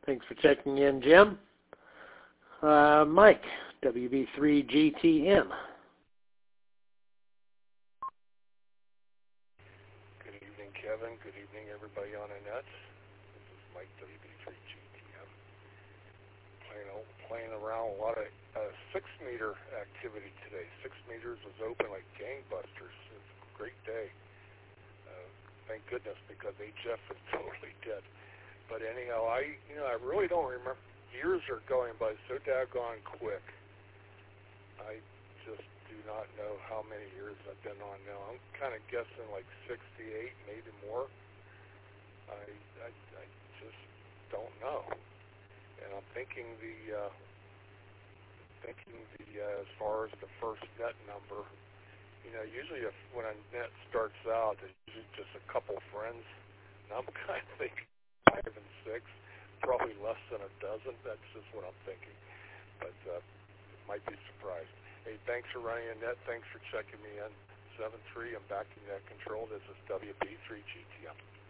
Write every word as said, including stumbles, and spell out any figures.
Thanks for checking in, Jim. Uh, Mike, W B three G T M. Good evening, Kevin. Good evening, everybody on the net. This is Mike, W B three G T M. Playing, playing around a lot of uh, six-meter activity today. Six meters was open like gangbusters. It's a great day. Uh, thank goodness, because H F is totally dead. But anyhow, I you know I really don't remember. Years are going by so daggone quick. I just do not know how many years I've been on now. I'm kind of guessing like sixty-eight, maybe more. I I, I just don't know. And I'm thinking the uh, thinking the uh, as far as the first net number. You know, usually if when a net starts out, it's usually just a couple friends. And I'm kind of thinking five and six, probably less than a dozen. That's just what I'm thinking. But uh, might be surprised. Hey, thanks for running a net. Thanks for checking me in. seven three, I'm back to net control. This is W B three G T M.